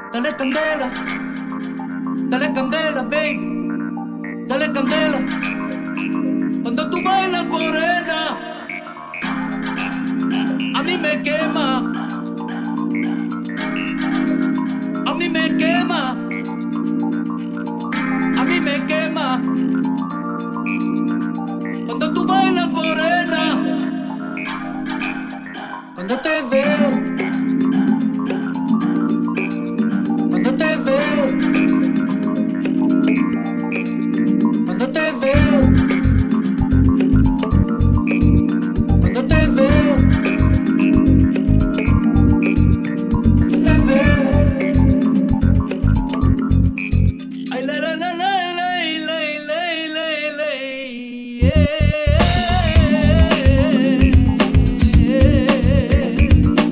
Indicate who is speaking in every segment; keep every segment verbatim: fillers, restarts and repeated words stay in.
Speaker 1: Dale candela, dale candela, baby, dale candela. Cuando tú bailas morena, a mí me quema, a mí me quema, a mí me quema. Cuando tú bailas morena, cuando te veo, cuando te veo, cuando te veo, cuando te veo, cuando te veo. Ay, la, la, la, la, la, la, la, la, la, yeah.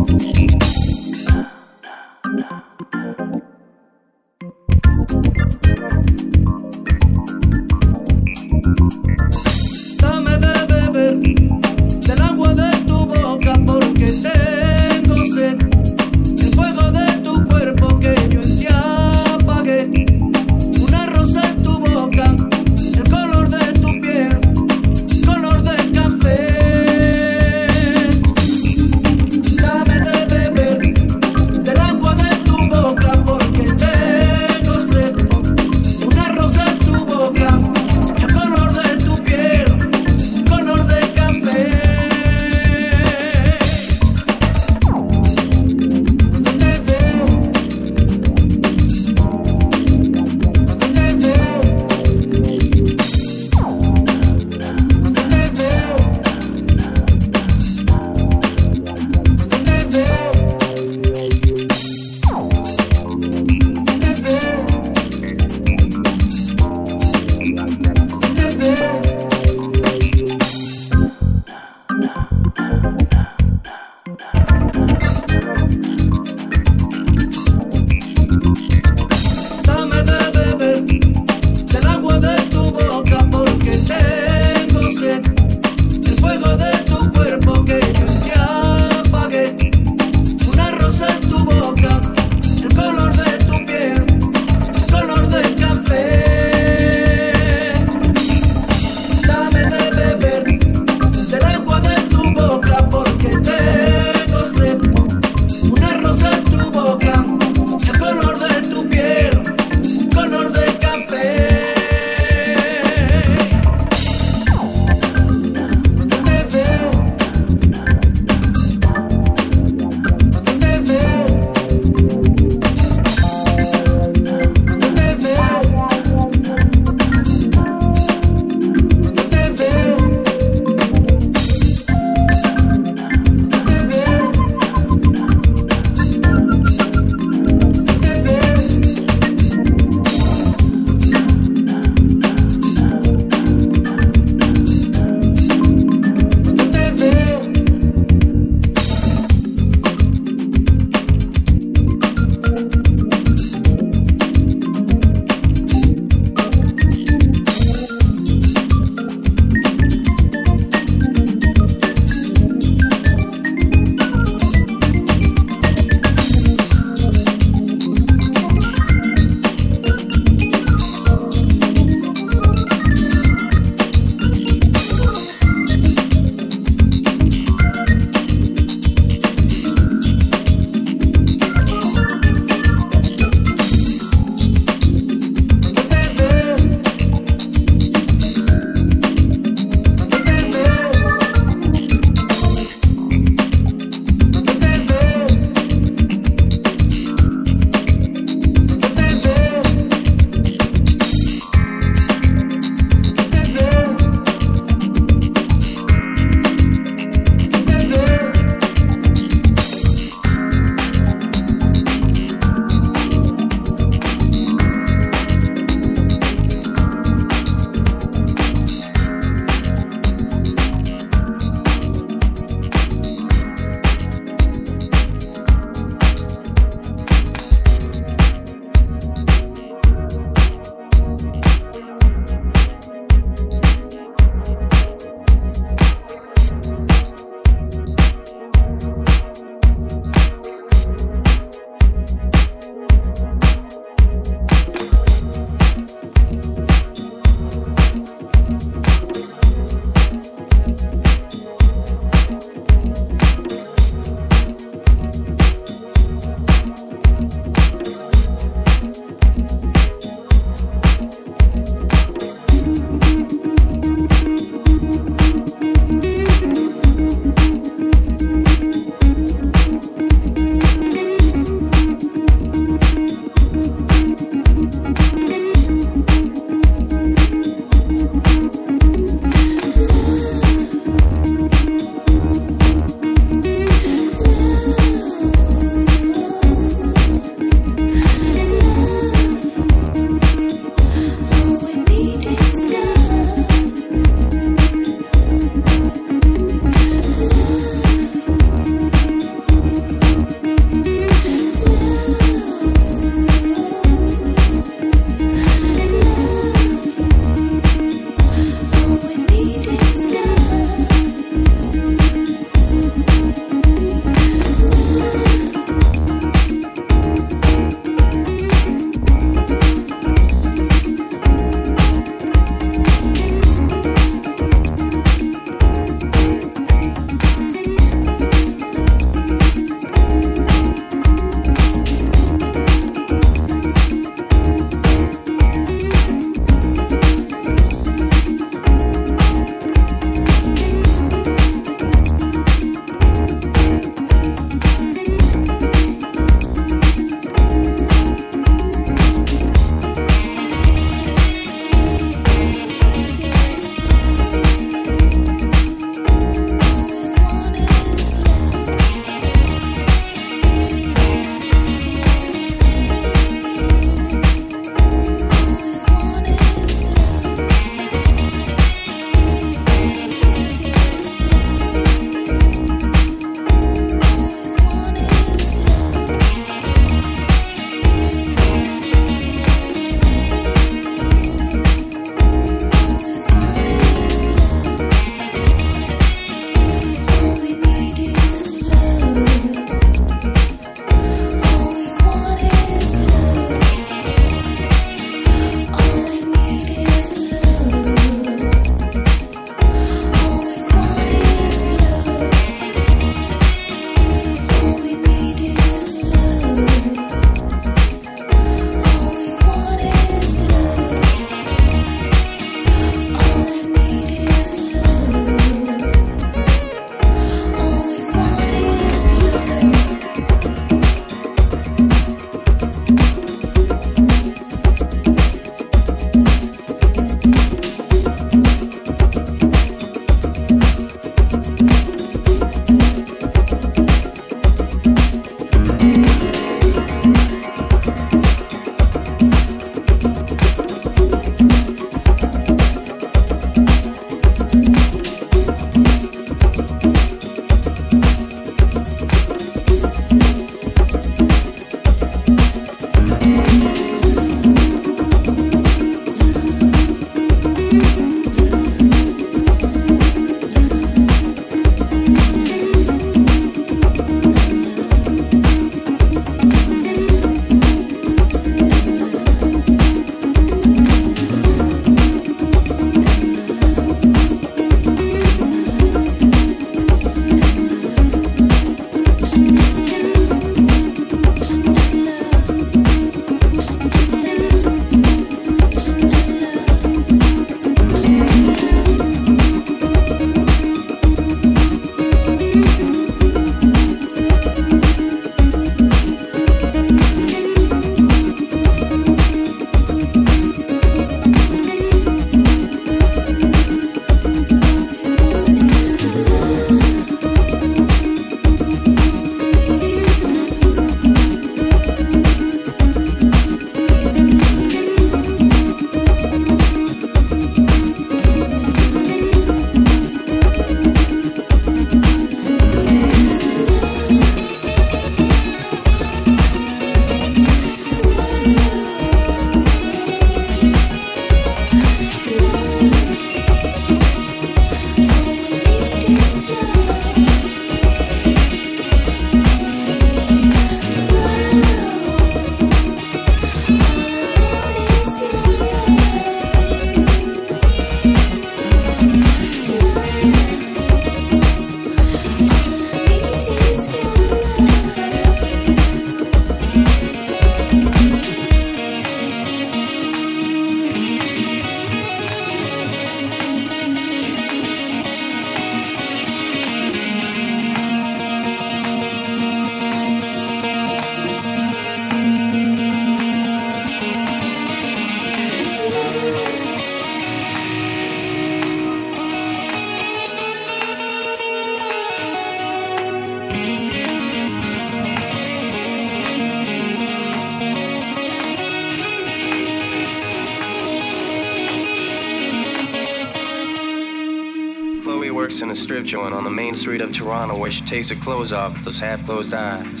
Speaker 2: strip joint on the main street of Toronto where she takes her clothes off with those half-closed eyes.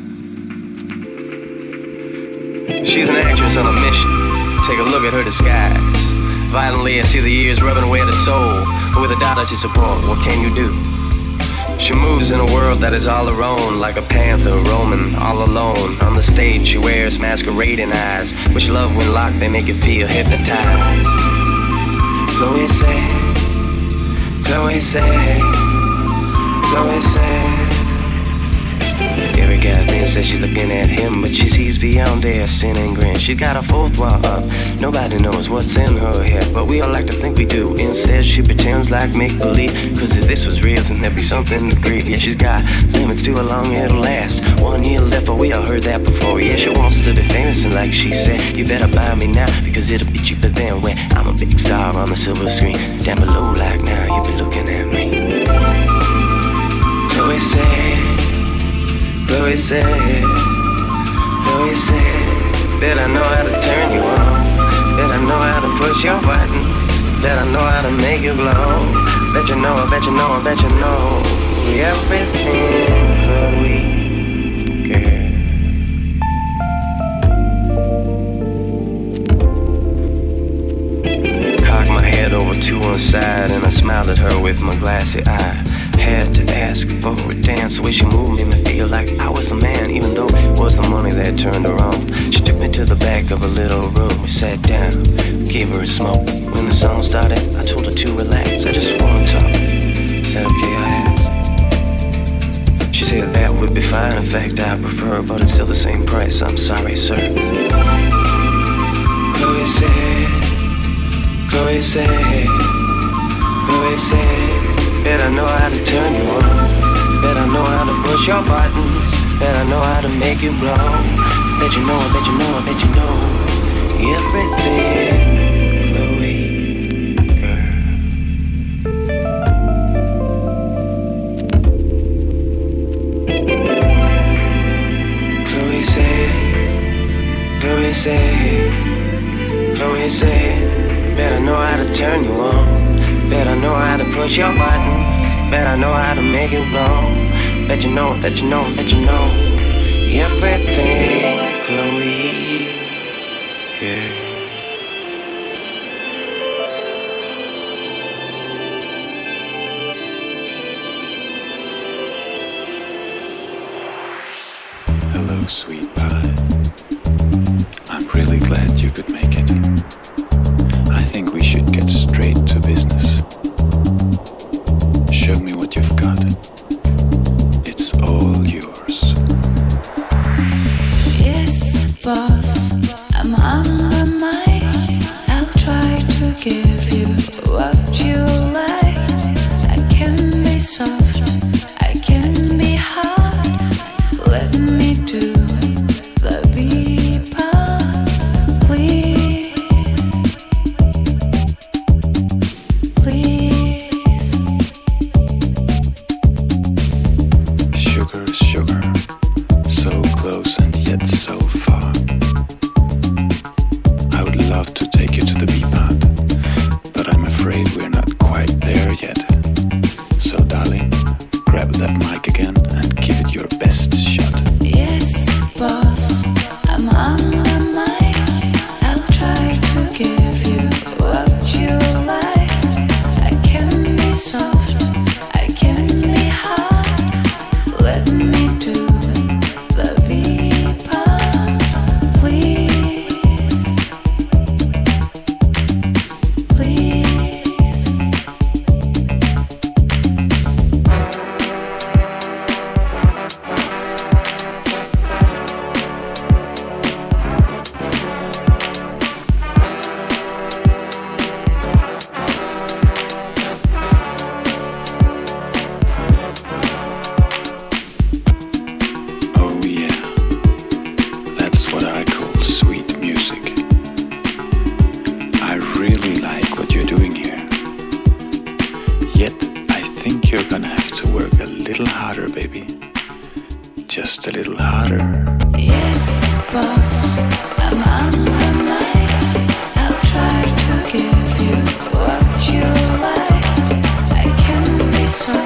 Speaker 2: She's an actress on a mission. Take a look at her disguise. Violently, I see the years rubbing away at her soul. But with a dollar to support, what can you do? She moves in a world that is all her own, like a panther roaming all alone. On the stage she wears masquerading eyes, which love when locked they make you feel hypnotized. Chloe said, Chloe said, Chloe said. Every guy thinks that she's looking at him, but she sees beyond their sin and grin. She's got a fourth wall up, nobody knows what's in her head, but we all like to think we do. Instead she pretends like make-believe, cause if this was real then there'd be something to grieve. Yeah, she's got limits to how long it'll last. One year left, but we all heard that before. Yeah, she wants to be famous, and like she said, you better buy me now, because it'll be cheaper than when I'm a big star on the silver screen. Down below like now, you be looking at me. Chloe said, Chloe said, Chloe said, that I know how to turn you on, that I know how to push your button, that I know how to make you glow. Bet you know, I bet you know, I bet you know everything, Chloe, girl. Cocked my head over to one side and I smiled at her with my glassy eye. Had to ask for a dance, the way she moved made me feel like I was the man, even though it was the money that turned her on. She took me to the back of a little room, we sat down, gave her a smoke. When the song started, I told her to relax, I just wanna talk. Said okay, I asked. She said that would be fine, in fact I prefer, but it's still the same price, I'm sorry sir. Chloe said, Chloe said, Chloe said, bet I know how to turn you on, bet I know how to push your buttons, bet I know how to make you blow. Bet you know, I bet you know, I bet you know everything, Chloe, girl. Chloe said, Chloe said, Chloe said, bet I know how to turn you on, bet I know how to push your buttons, bet I know how to make it blow. Bet you know, bet you know, bet you know everything, Chloe, yeah.
Speaker 3: Hello, sweet pie. I'm really glad you could make it. I think we should get straight to business. Show me what you've got. It's all yours.
Speaker 4: Yes, boss, I'm on my mind. I'll try to give you what you like. I can be soft, I can be hard. Let me do the B part, please, please.
Speaker 3: Sugar, sugar, so close and yet so far. I would love to take you to the B-pad, but I'm afraid we're not quite there yet. So darling, grab that mic again and give it your best shot.
Speaker 4: Yes, boss, I'm on my mind. I'll try to give you what you like. I can be soft, I can be hard. Let me do the B part, please, please.
Speaker 3: Oh yeah, that's what I call sweet music. I really like what you're doing here. Yet I think you're gonna have to work a little harder, baby. Just a little harder.
Speaker 4: Yes, boss, I'm on my mind. I'll try to give you what you like. I can be soft,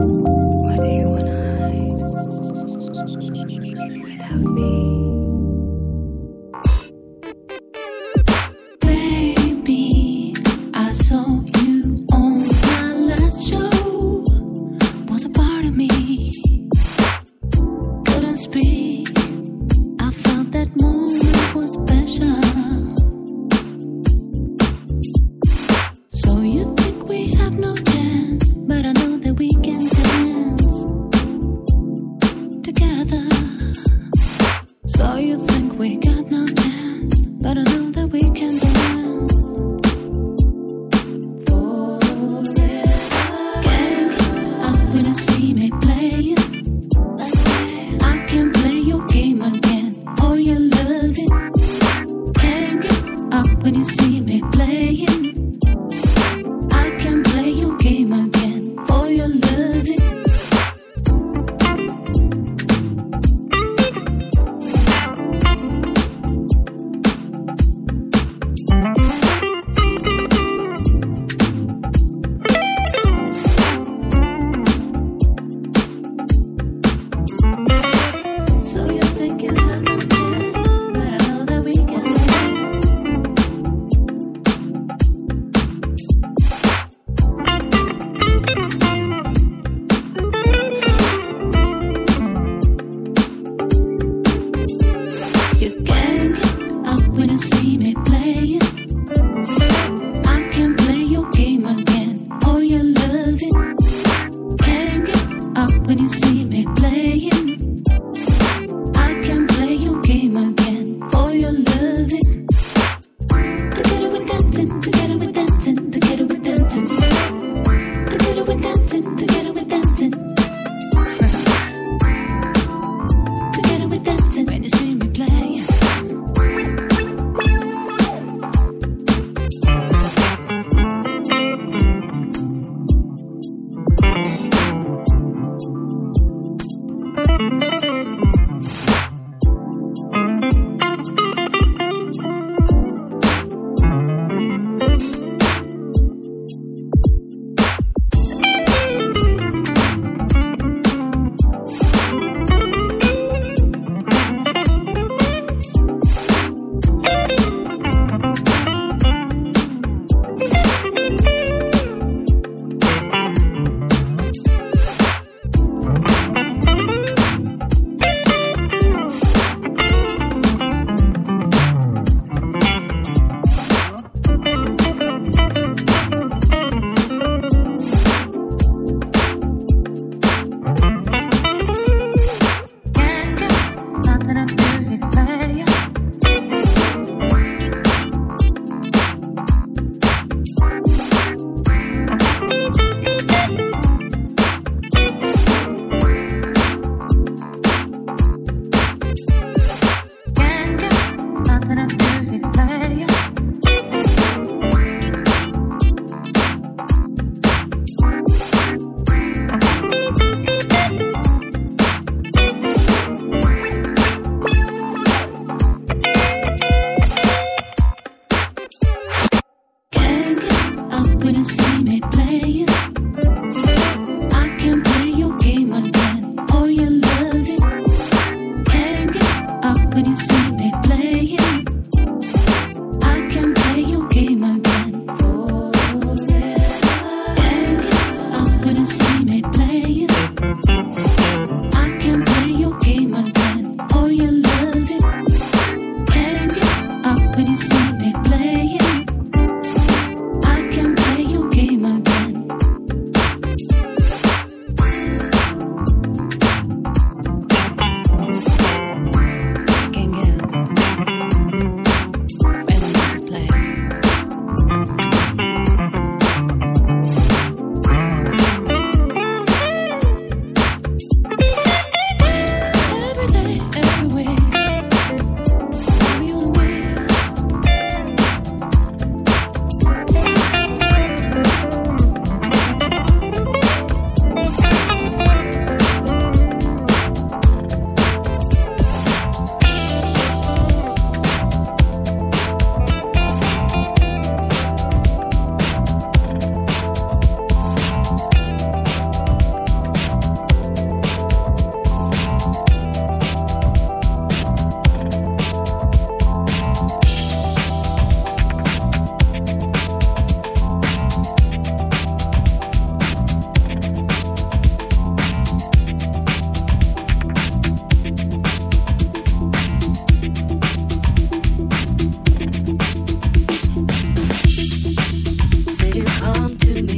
Speaker 4: What do you wanna hide without me? Baby, I saw you on my last show. Was a part of me. Couldn't speak. I felt that moment was special. So you think we have no chance, but I know that we can dance.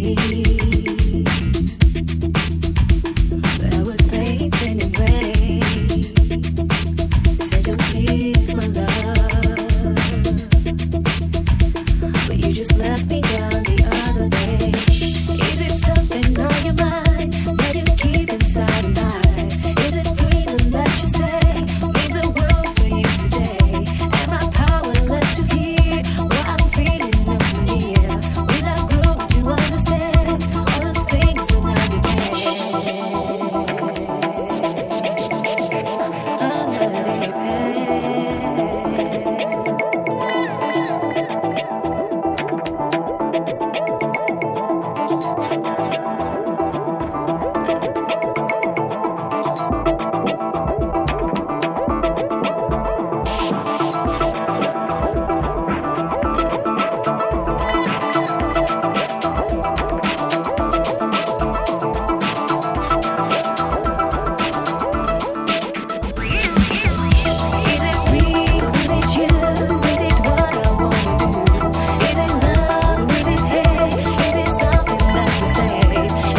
Speaker 5: Is it love? Is it hate? Is it something that you say?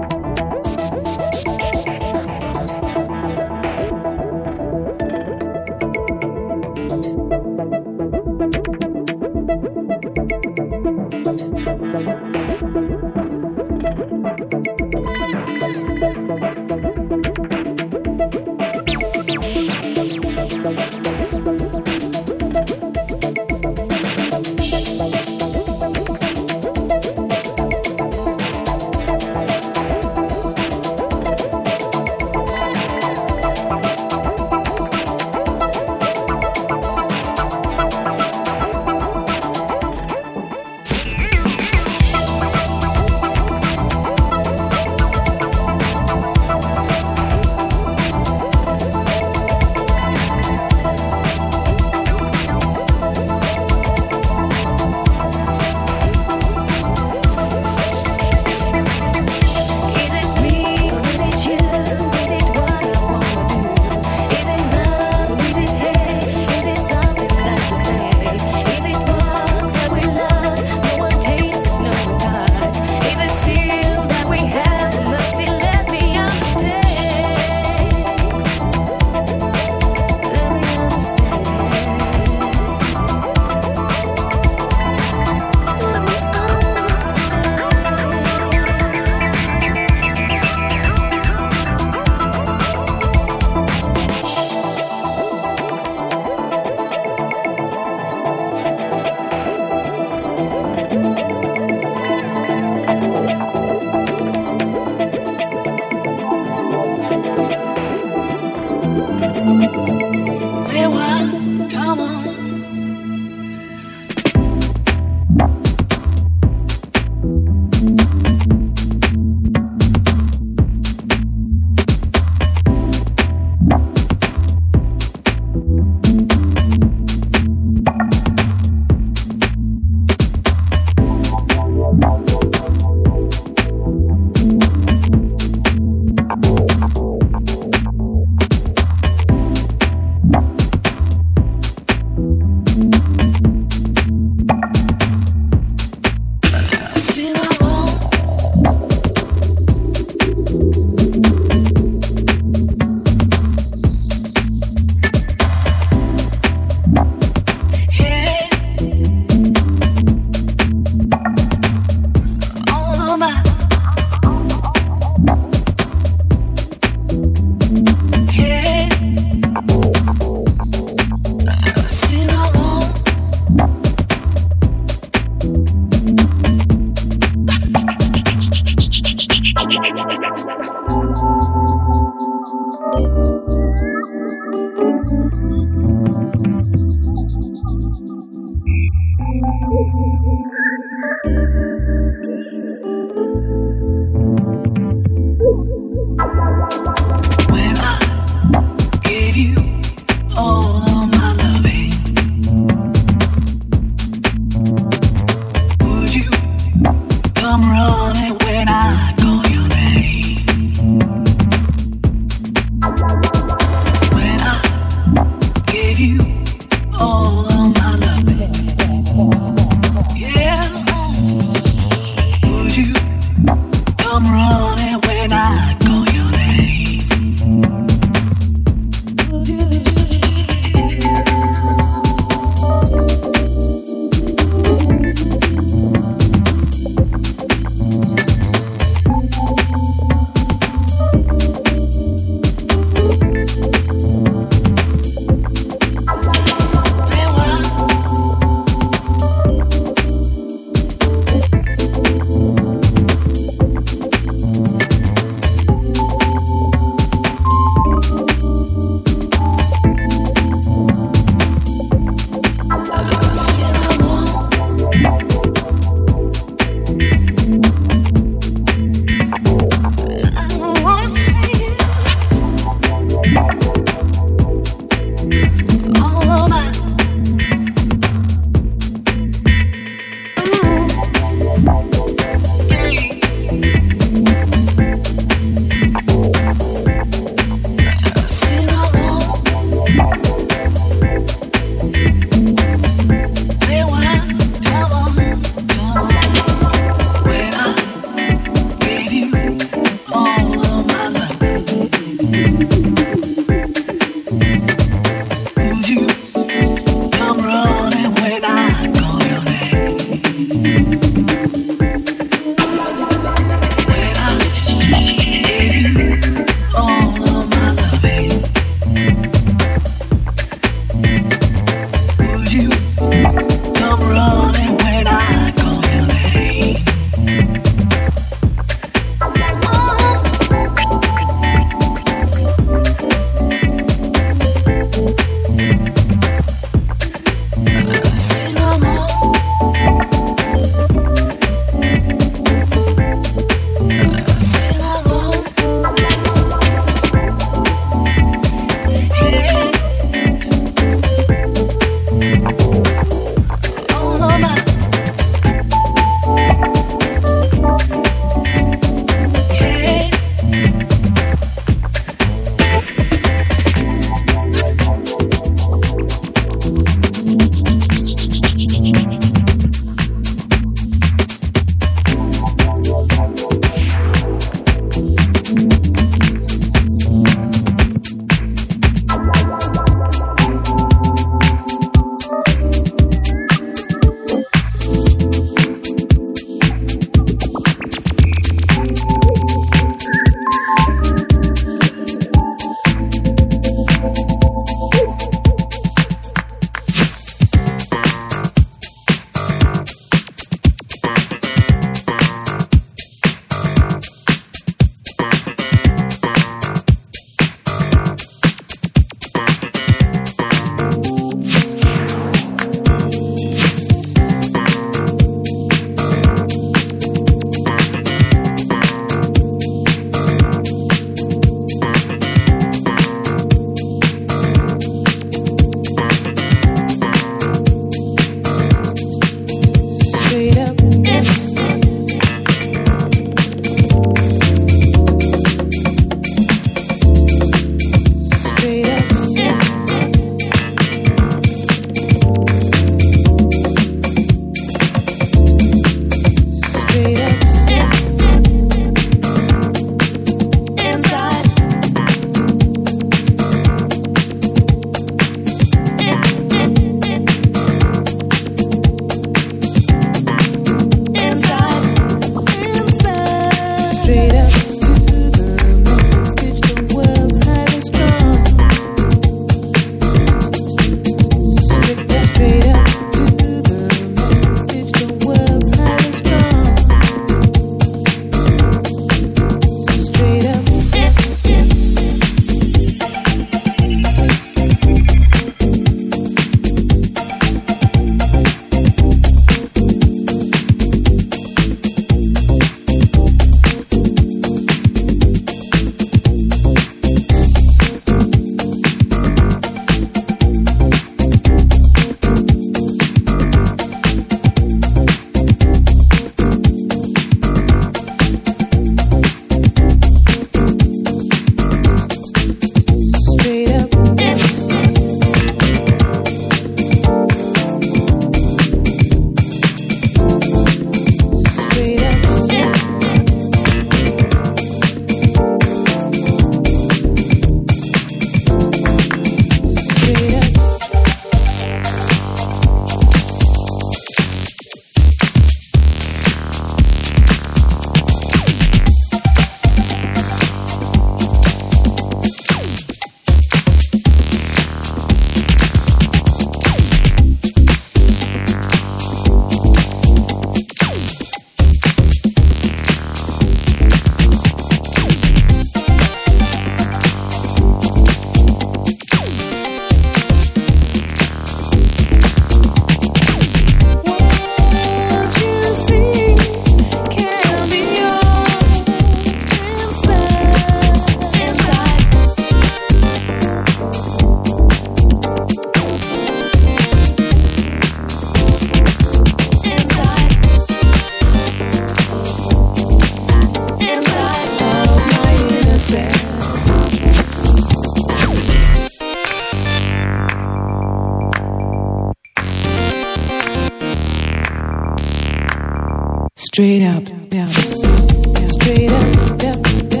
Speaker 5: Straight up, yeah. Straight up, yeah, yeah.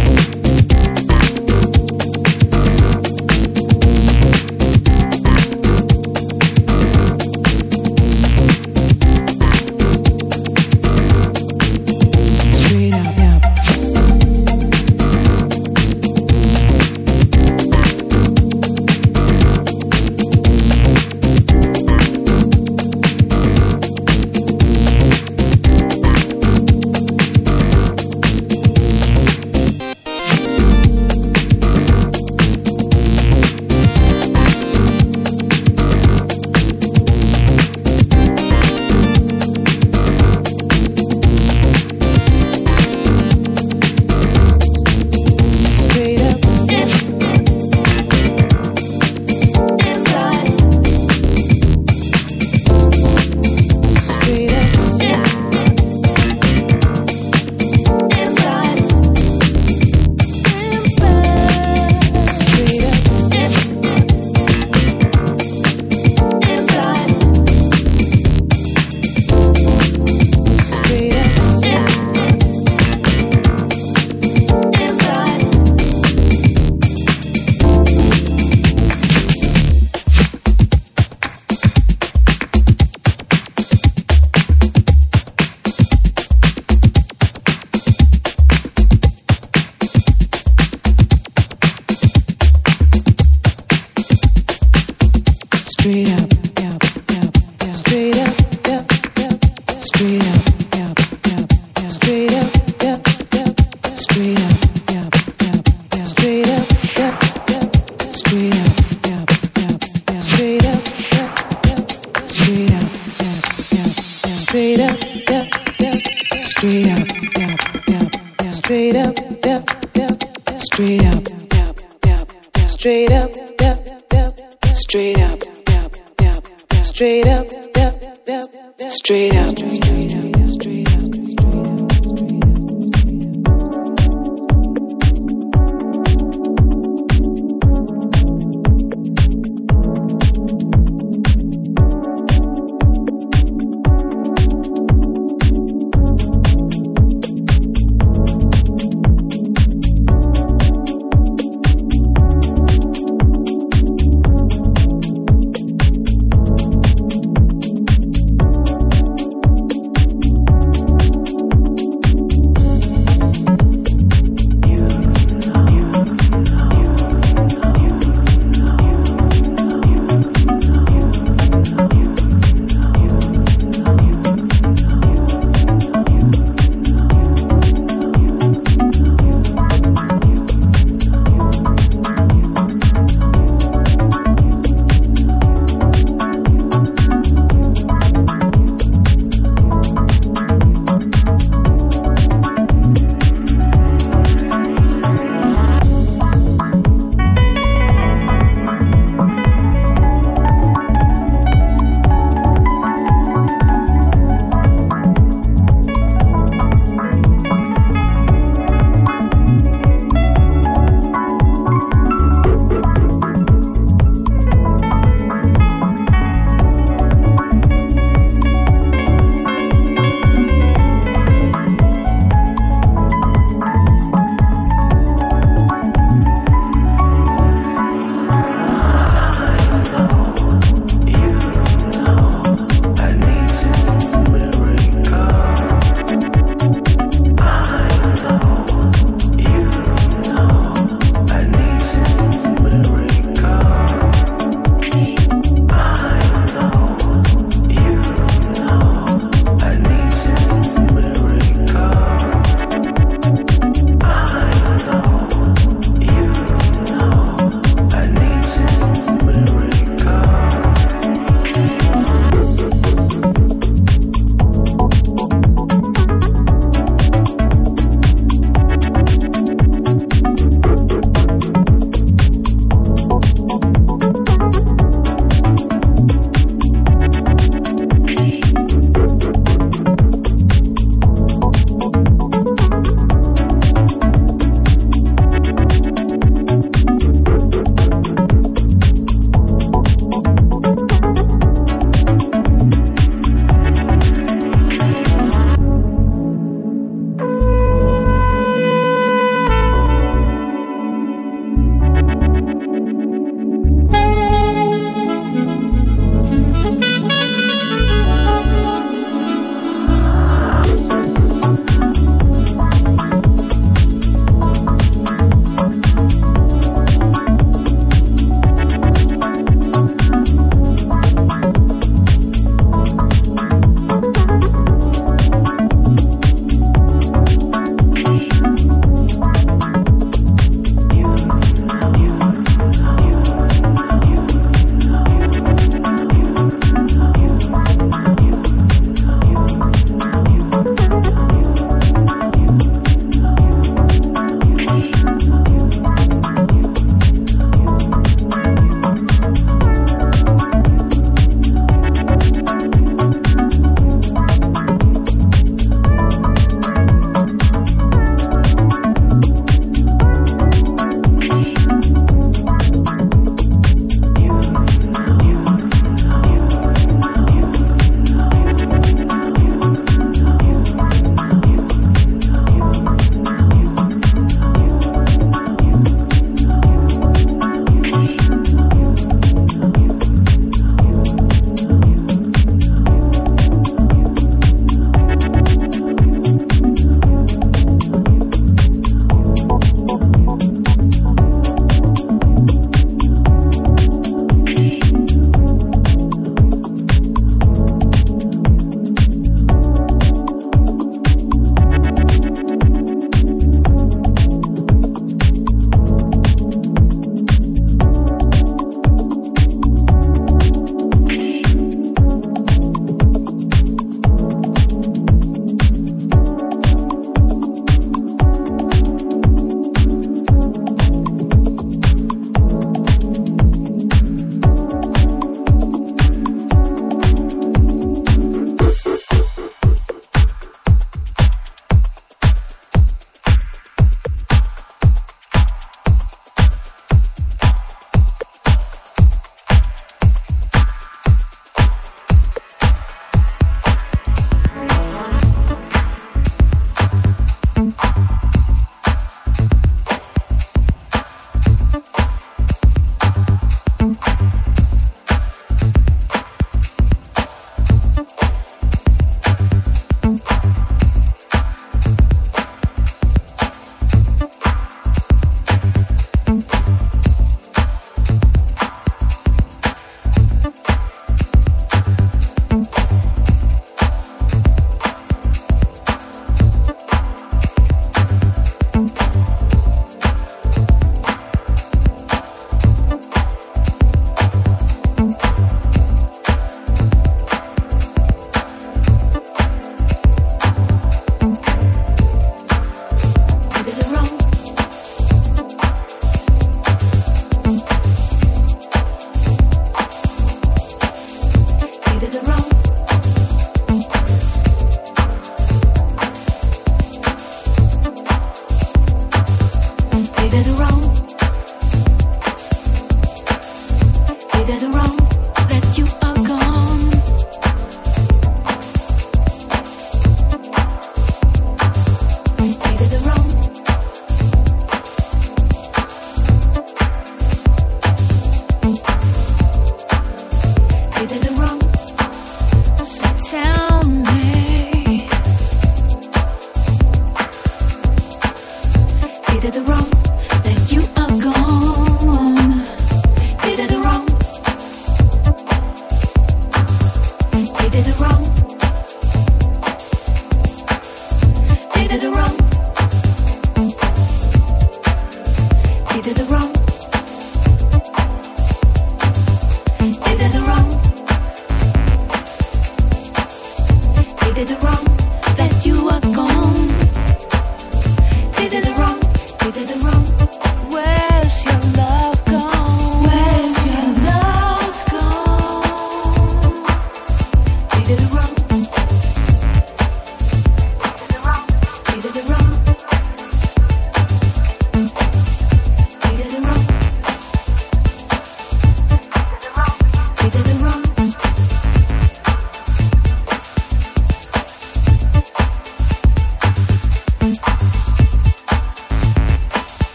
Speaker 5: Straight up, yeah.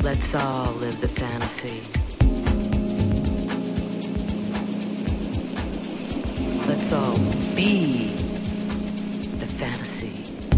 Speaker 6: Let's all live the fantasy. Let's all be the fantasy.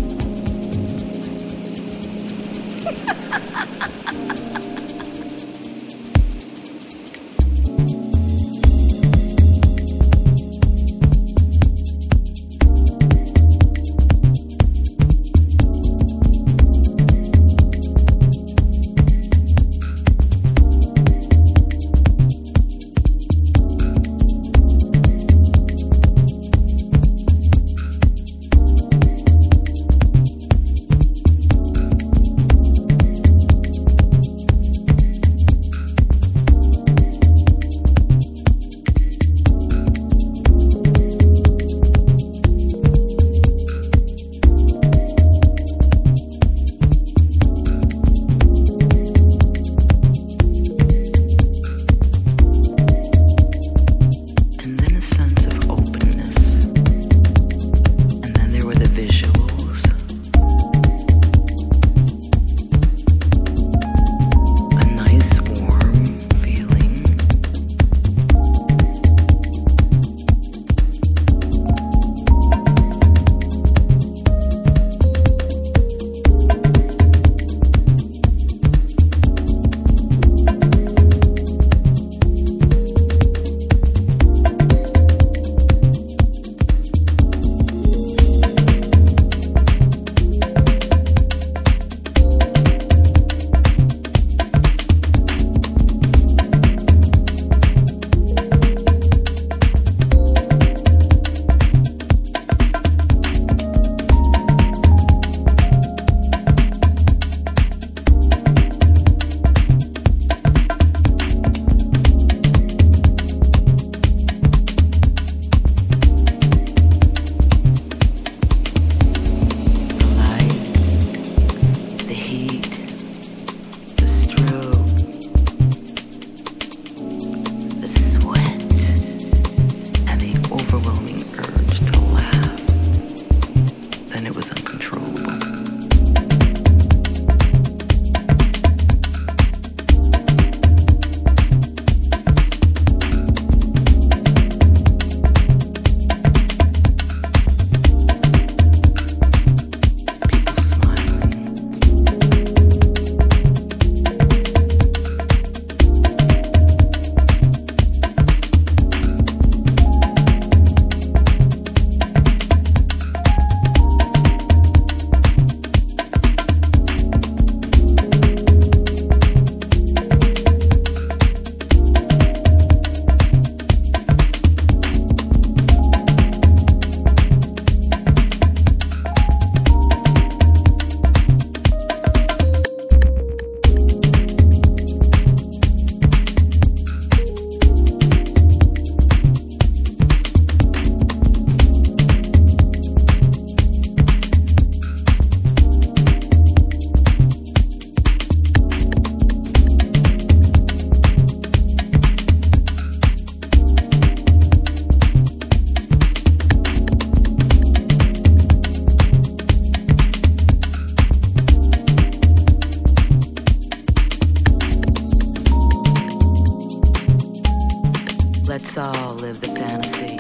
Speaker 6: Let's all live the fantasy.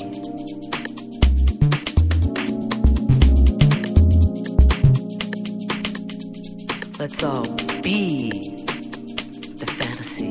Speaker 6: Let's all be the fantasy.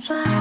Speaker 4: fire.